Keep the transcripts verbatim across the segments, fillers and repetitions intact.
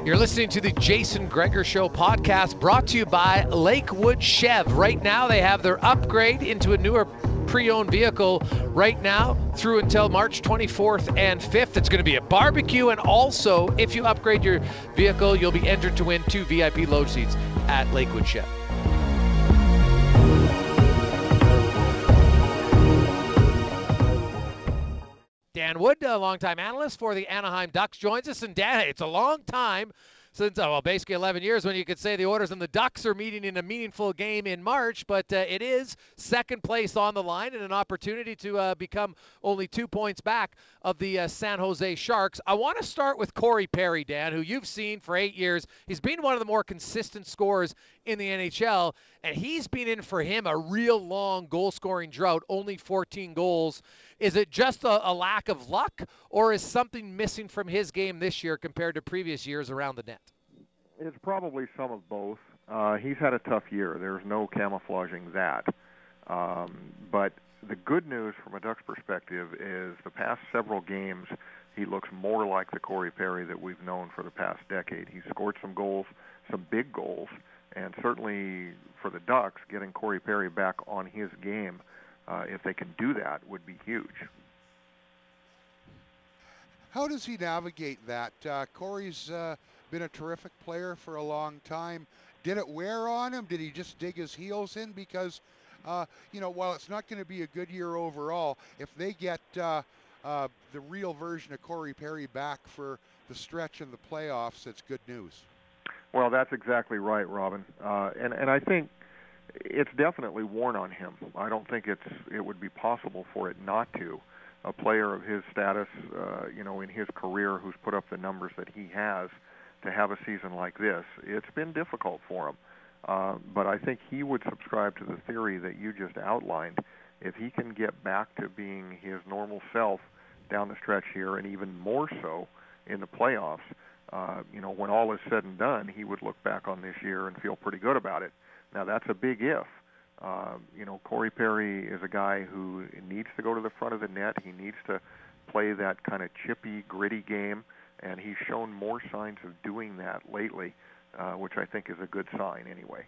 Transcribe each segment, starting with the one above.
You're listening to the Jason Gregor Show podcast, brought to you by Lakewood Chev. Right now, they have their upgrade into a newer pre-owned vehicle right now through until March twenty-fourth and fifth. It's going to be a barbecue, and also, if you upgrade your vehicle, you'll be entered to win two V I P load seats at Lakewood Chev. Dan Wood, a longtime analyst for the Anaheim Ducks, joins us. And Dan, it's a long time since, uh, well, basically eleven years when you could say the Oilers and the Ducks are meeting in a meaningful game in March, but uh, it is second place on the line and an opportunity to uh, become only two points back of the uh, San Jose Sharks. I want to start with Corey Perry, Dan, who you've seen for eight years. He's been one of the more consistent scorers in the N H L, and he's been in for him a real long goal-scoring drought, only fourteen goals. Is it just a, a lack of luck, or is something missing from his game this year compared to previous years around the net? It's probably some of both. Uh, he's had a tough year. There's no camouflaging that. Um, but the good news from a Ducks perspective is the past several games, he looks more like the Corey Perry that we've known for the past decade. He's scored some goals, some big goals, and certainly for the Ducks, getting Corey Perry back on his game, uh, if they can do that, would be huge. How does he navigate that? Uh, Corey's uh, been a terrific player for a long time. Did it wear on him? Did he just dig his heels in? Because, uh, you know, while it's not going to be a good year overall, if they get uh, uh, the real version of Corey Perry back for the stretch in the playoffs, it's good news. Well, that's exactly right, Robin. Uh, and, and I think it's definitely worn on him. I don't think it's it would be possible for it not to. A player of his status, uh, you know, in his career, who's put up the numbers that he has, to have a season like this, it's been difficult for him. Uh, but I think he would subscribe to the theory that you just outlined. If he can get back to being his normal self down the stretch here, and even more so in the playoffs, uh, you know, when all is said and done, he would look back on this year and feel pretty good about it. Now, that's a big if. Uh, you know, Corey Perry is a guy who needs to go to the front of the net. He needs to play that kind of chippy, gritty game, and he's shown more signs of doing that lately, uh, which I think is a good sign anyway.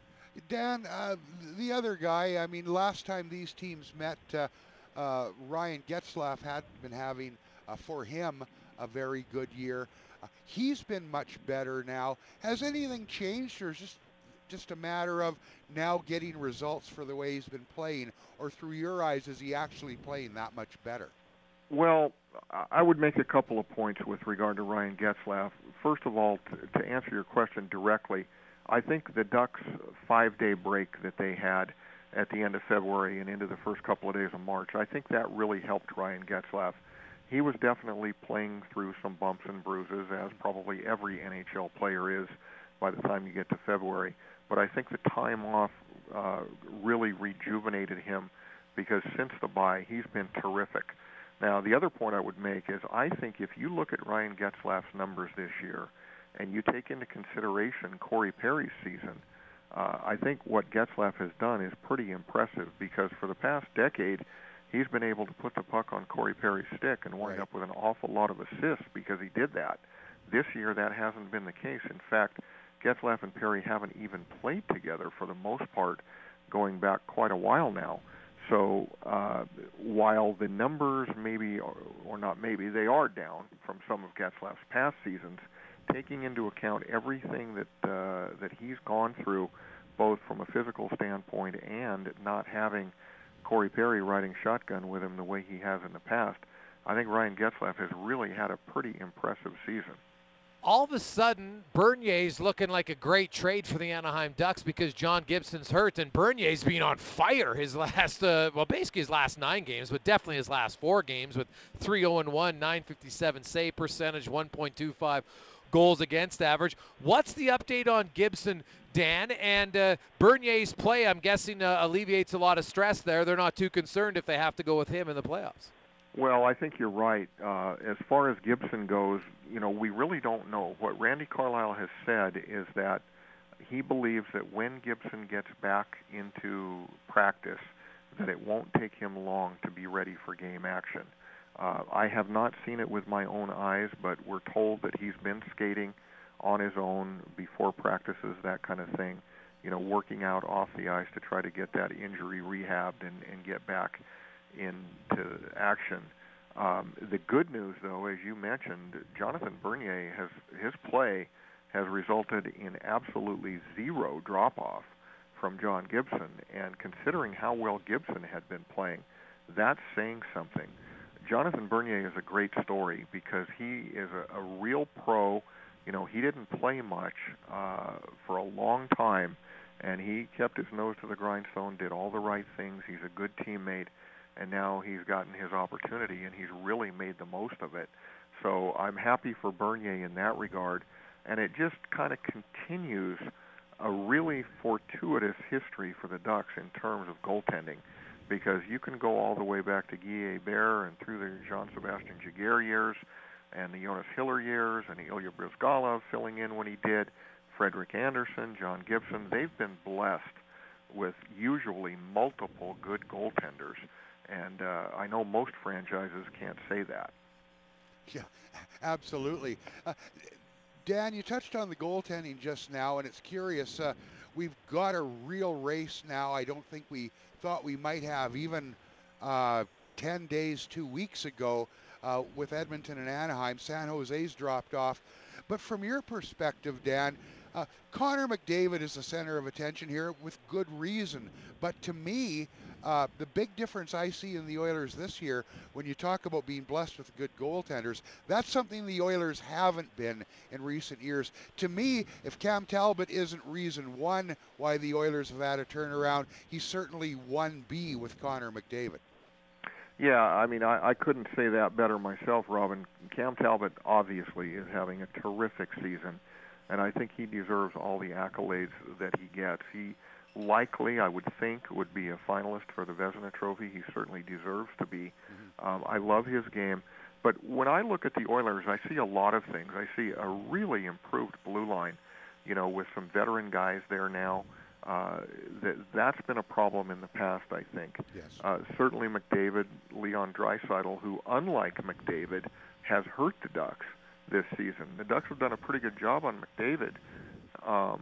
Dan, uh, the other guy, I mean, last time these teams met, uh, uh, Ryan Getzlaf had been having, uh, for him, a very good year. Uh, he's been much better now. Has anything changed, or is just just a matter of now getting results for the way he's been playing, or through your eyes, is he actually playing that much better? Well, I would make a couple of points with regard to Ryan Getzlaf. First of all, to, to answer your question directly, I think the Ducks' five-day break that they had at the end of February and into the first couple of days of March, I think that really helped Ryan Getzlaf. He was definitely playing through some bumps and bruises, as probably every N H L player is by the time you get to February. But I think the time off uh, really rejuvenated him, because since the bye, he's been terrific. Now, the other point I would make is I think if you look at Ryan Getzlaf's numbers this year and you take into consideration Corey Perry's season, uh, I think what Getzlaf has done is pretty impressive, because for the past decade, he's been able to put the puck on Corey Perry's stick and wind right. up with an awful lot of assists because he did that. This year, that hasn't been the case. In fact, Getzlaf and Perry haven't even played together for the most part, going back quite a while now. So uh, while the numbers maybe, or, or not maybe, they are down from some of Getzlaf's past seasons, taking into account everything that uh, that he's gone through, both from a physical standpoint and not having Corey Perry riding shotgun with him the way he has in the past, I think Ryan Getzlaf has really had a pretty impressive season. All of a sudden, Bernier's looking like a great trade for the Anaheim Ducks because John Gibson's hurt, and Bernier's been on fire his last, uh, well, basically his last nine games, but definitely his last four games with three oh one, nine fifty-seven save percentage, one point two five goals against average. What's the update on Gibson, Dan? And uh, Bernier's play, I'm guessing, uh, alleviates a lot of stress there. They're not too concerned if they have to go with him in the playoffs. Well, I think you're right. Uh, as far as Gibson goes, you know, we really don't know. What Randy Carlyle has said is that he believes that when Gibson gets back into practice, that it won't take him long to be ready for game action. Uh, I have not seen it with my own eyes, but we're told that he's been skating on his own before practices, that kind of thing. You know, working out off the ice to try to get that injury rehabbed and, and get back into action. Um, the good news, though, as you mentioned, Jonathan Bernier has his play has resulted in absolutely zero drop-off from John Gibson. And considering how well Gibson had been playing, that's saying something. Jonathan Bernier is a great story because he is a, a real pro. You know, he didn't play much uh, for a long time, and he kept his nose to the grindstone, did all the right things. He's a good teammate, and now he's gotten his opportunity, and he's really made the most of it. So I'm happy for Bernier in that regard, and it just kind of continues a really fortuitous history for the Ducks in terms of goaltending, because you can go all the way back to Guy Hebert and through the Jean-Sébastien Giguère years and the Jonas Hiller years and Ilya Bryzgalov filling in when he did, Frederick Anderson, John Gibson. They've been blessed with usually multiple good goaltenders, and uh, I know most franchises can't say that. Yeah, absolutely. Uh, Dan, you touched on the goaltending just now, and it's curious. Uh, we've got a real race now. I don't think we thought we might have even uh, ten days, two weeks ago uh, with Edmonton and Anaheim. San Jose's dropped off. But from your perspective, Dan, uh, Connor McDavid is the center of attention here with good reason. But to me, uh, the big difference I see in the Oilers this year, when you talk about being blessed with good goaltenders, that's something the Oilers haven't been in recent years. To me, if Cam Talbot isn't reason one why the Oilers have had a turnaround, he's certainly one B with Connor McDavid. Yeah, I mean, I, I couldn't say that better myself, Robin. Cam Talbot obviously is having a terrific season, and I think he deserves all the accolades that he gets. He likely, I would think, would be a finalist for the Vezina Trophy. He certainly deserves to be. Mm-hmm. Um, I love his game. But when I look at the Oilers, I see a lot of things. I see a really improved blue line, you know, with some veteran guys there now. Uh, that, that's been a problem in the past, I think. Yes. Uh, certainly McDavid, Leon Draisaitl, who, unlike McDavid, has hurt the Ducks this season. The Ducks have done a pretty good job on McDavid, um,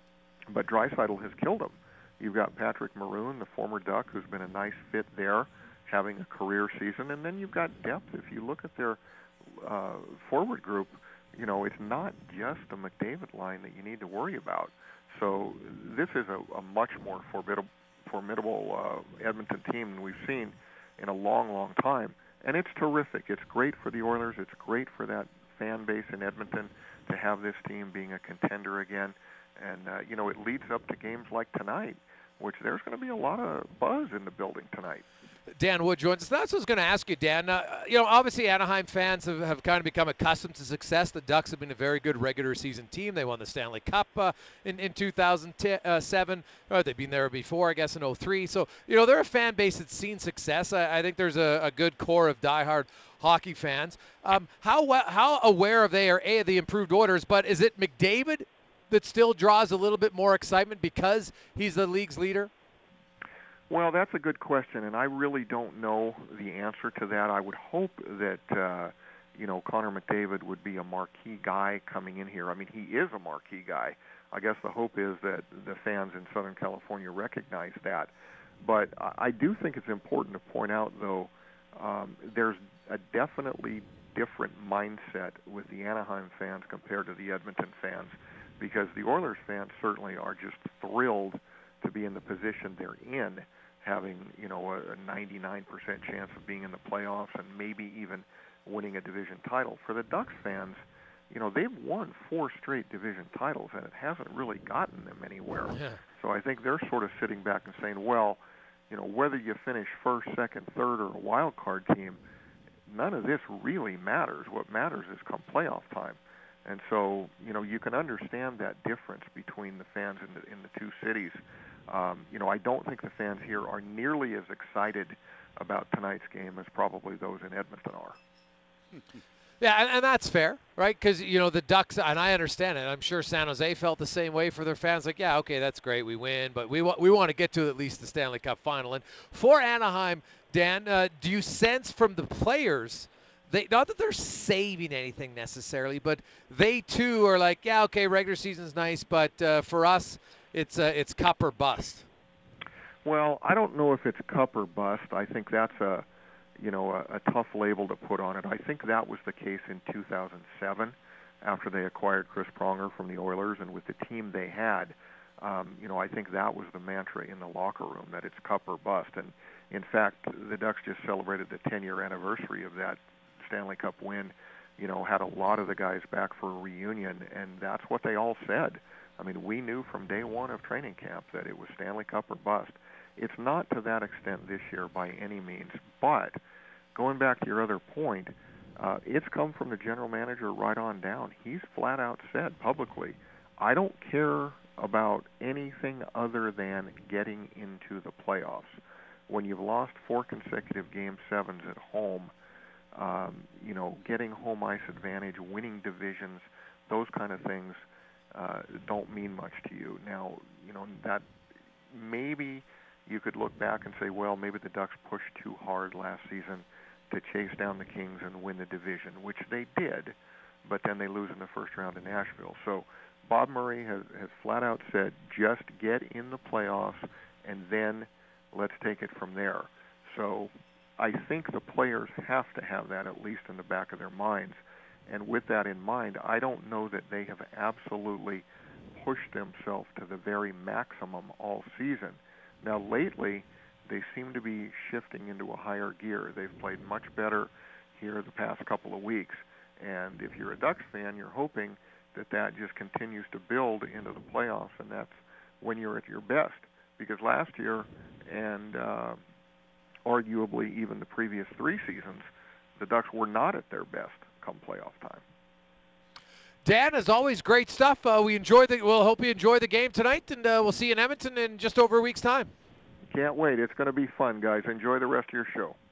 but Draisaitl has killed him. You've got Patrick Maroon, the former Duck, who's been a nice fit there, having a career season. And then you've got depth. If you look at their uh, forward group, you know, it's not just the McDavid line that you need to worry about. So this is a, a much more formidable, formidable uh, Edmonton team than we've seen in a long, long time. And it's terrific. It's great for the Oilers. It's great for that fan base in Edmonton to have this team being a contender again. And, uh, you know, it leads up to games like tonight, which there's going to be a lot of buzz in the building tonight. Dan Wood joins us. That's what I was going to ask you, Dan. Uh, you know, obviously Anaheim fans have, have kind of become accustomed to success. The Ducks have been a very good regular season team. They won the Stanley Cup uh, in, in two thousand seven. Uh, they've been there before, I guess, in oh three. So, you know, they're a fan base that's seen success. I, I think there's a, a good core of diehard hockey fans. Um, how how aware are they, are A, of the improved orders, but is it McDavid that still draws a little bit more excitement because he's the league's leader? Well, that's a good question, and I really don't know the answer to that. I would hope that, uh, you know, Connor McDavid would be a marquee guy coming in here. I mean, he is a marquee guy. I guess the hope is that the fans in Southern California recognize that. But I do think it's important to point out, though, um, there's a definitely different mindset with the Anaheim fans compared to the Edmonton fans, because the Oilers fans certainly are just thrilled to be in the position they're in, having, you know, a, a ninety-nine percent chance of being in the playoffs and maybe even winning a division title. For the Ducks fans, you know, they've won four straight division titles, and it hasn't really gotten them anywhere. Yeah. So I think they're sort of sitting back and saying, well, you know, whether you finish first, second, third, or a wild card team, none of this really matters. What matters is come playoff time. And so, you know, you can understand that difference between the fans in the, in the two cities. Um, you know, I don't think the fans here are nearly as excited about tonight's game as probably those in Edmonton are. Yeah, and, and that's fair, right? Because, you know, the Ducks, and I understand it. I'm sure San Jose felt the same way for their fans. Like, yeah, okay, that's great. We win, but we, wa- we want to get to at least the Stanley Cup final. And for Anaheim, Dan, uh, do you sense from the players they not that they're saving anything necessarily, but they too are like, yeah, okay, regular season's nice, but uh, for us, it's uh, it's cup or bust. Well, I don't know if it's cup or bust. I think that's a, you know, a, a tough label to put on it. I think that was the case in two thousand seven, after they acquired Chris Pronger from the Oilers, and with the team they had. Um, you know, I think that was the mantra in the locker room, that it's cup or bust. And in fact, the Ducks just celebrated the ten-year anniversary of that Stanley Cup win. You know, had a lot of the guys back for a reunion, and that's what they all said. I mean, we knew from day one of training camp that it was Stanley Cup or bust. It's not to that extent this year by any means, but going back to your other point, uh, it's come from the general manager right on down. He's flat out said publicly, I don't care about anything other than getting into the playoffs. When you've lost four consecutive game sevens at home, um, you know, getting home ice advantage, winning divisions, those kind of things uh, don't mean much to you. Now, you know, that maybe you could look back and say, well, maybe the Ducks pushed too hard last season to chase down the Kings and win the division, which they did, but then they lose in the first round in Nashville. So Bob Murray has, has flat out said, just get in the playoffs, and then let's take it from there. So I think the players have to have that at least in the back of their minds. And with that in mind, I don't know that they have absolutely pushed themselves to the very maximum all season. Now, lately, they seem to be shifting into a higher gear. They've played much better here the past couple of weeks. And if you're a Ducks fan, you're hoping that that just continues to build into the playoffs, and that's when you're at your best. Because last year, and uh, arguably even the previous three seasons, the Ducks were not at their best come playoff time. Dan, as always, great stuff. Uh, we enjoy the. We'll hope you enjoy the game tonight, and uh, we'll see you in Edmonton in just over a week's time. Can't wait. It's going to be fun, guys. Enjoy the rest of your show.